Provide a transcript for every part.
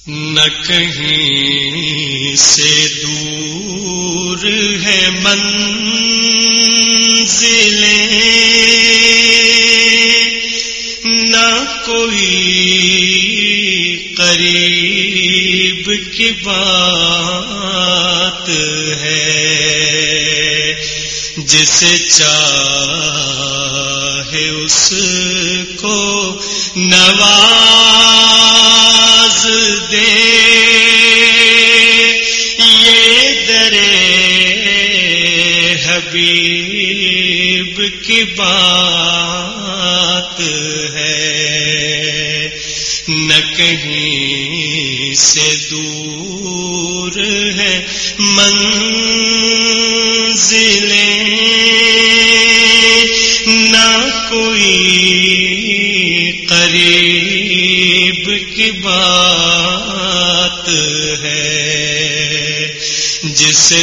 نہ کہیں سے دور ہے منزلیں، نہ کوئی قریب کی بات ہے، جسے چاہے اس کو نواز دے، یہ درے حبیب کی بات ہے، نہ کہیں سے دور ہے منزلیں، نہ کوئی قریب کی بات ہے، جسے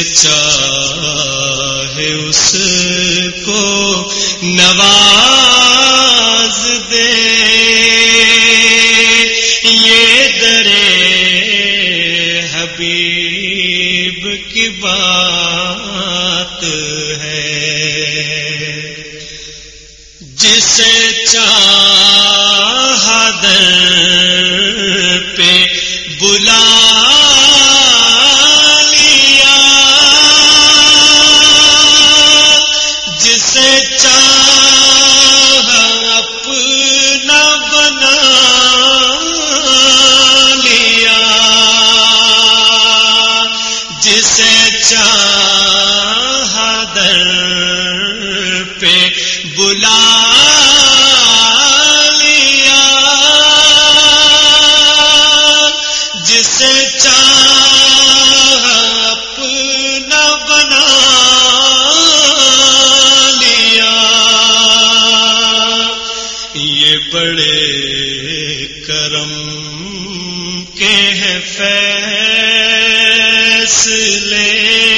چاہے اس کو نواز دے، یہ درے حبیب کی بات ہے، جسے چاہا در پہ بلا لیا، جسے چاہا اپنا بنا لیا، جسے چاہا در پہ بلا لیا، جسے چاہا اپنا بنا لیا، یہ بڑے کرم کے ہیں فیصلے،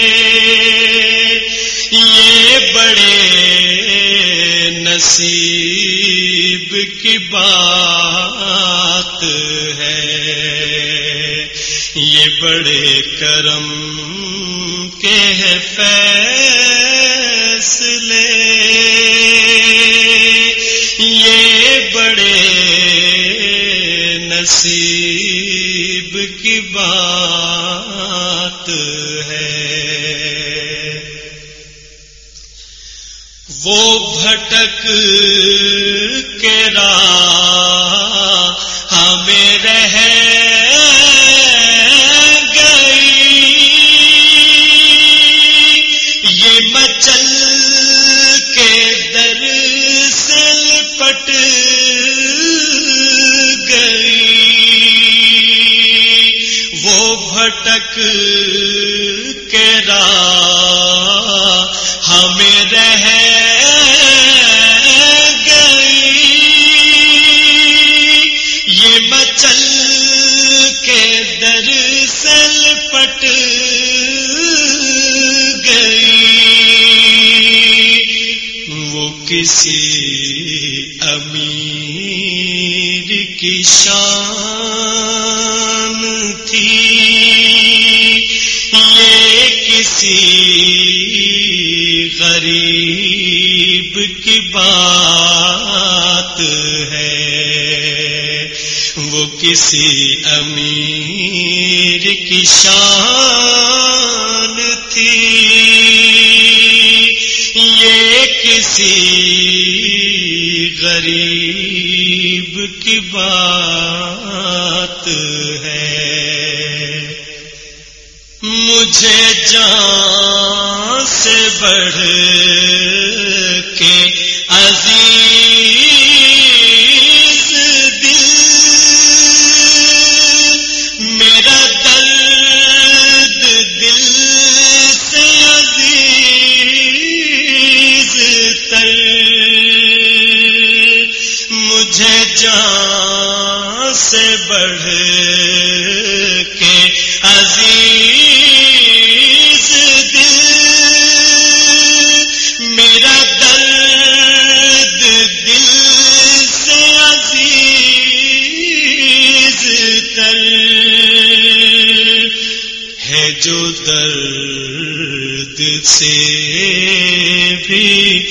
یہ بڑے نصیب کی بات ہے، یہ بڑے کرم کے ہیں فیصلے، یہ بڑے نصیب کی بات ہے، وہ بھٹک کے راہ ہمیں رہ گئی، یہ مچل کے در سے لپٹ گئی، وہ بھٹک کے راہ ہمیں رہ گئی، یہ مچل کے در سے لپٹ گئی، وہ کسی امیر کی شان تھی، یہ کسی غریب کی بات ہے، وہ کسی امیر کی شان تھی، یہ کسی غریب کی بات ہے، مجھے جان سے بڑھ کے عزیز دل، میرا درد دل سے عزیز تر، مجھے جان سے بڑھ کے عزیز دل، میرا درد دل سے عزیز تر، ہے جو درد سے بھی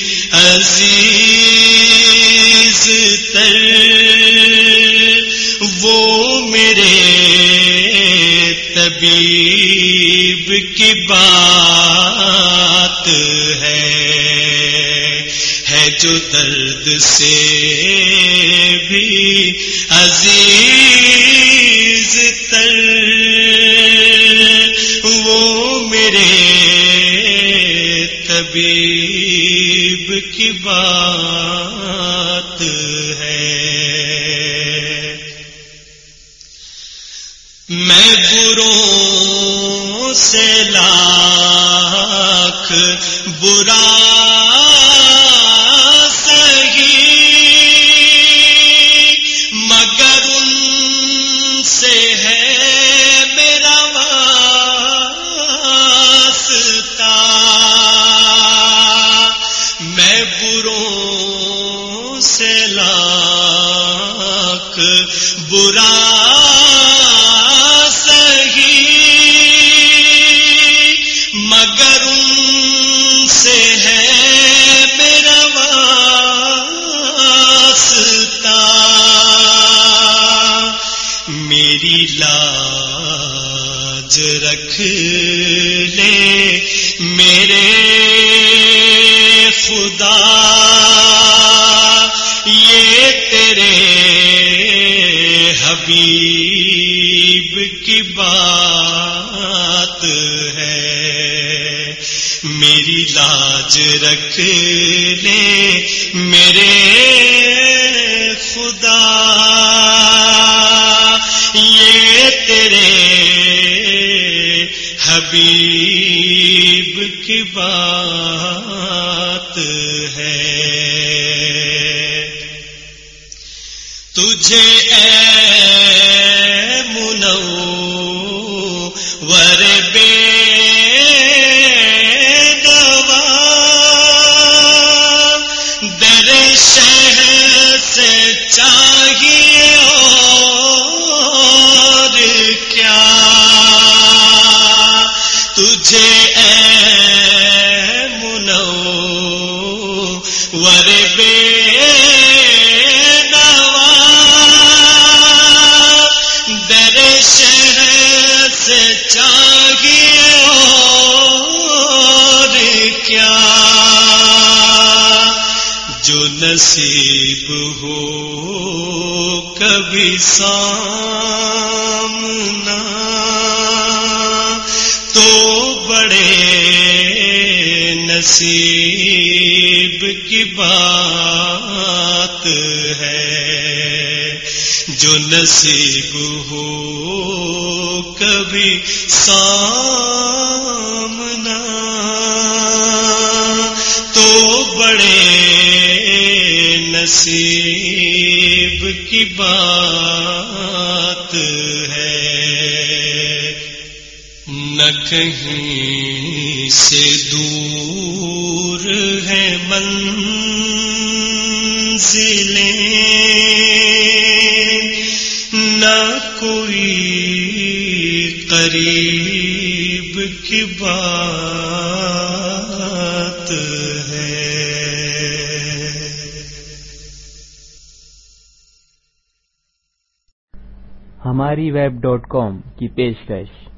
عزیز تر، وہ میرے طبیب کی بات ہے جو درد سے بھی عزیز تر، وہ میرے طبیب کی بات ہے۔ میں بروں سے لاکھ برا برا سہی مگر ان سے ہے میرا واسطہ، میری لاج رکھ لے میرے خدا، یہ تیرے حبیب کی بات ہے، میری لاج رکھ لے میرے خدا، یہ تیرے حبیب کی بات ہے۔ تجھے اے منور بے دوا در شہر سے چاہیے اور کیا، تجھے اے منور بے چاہیے اور کیا، جو نصیب ہو کبھی سامنا تو بڑے نصیب کی بات ہے، جو نصیب ہو کبھی سامنا تو بڑے نصیب کی بات ہے۔ نہ کہیں سے دور ہے منزلیں، نہ کوئی قریب کی بات ہے۔ ہماری web.com کی پیشکش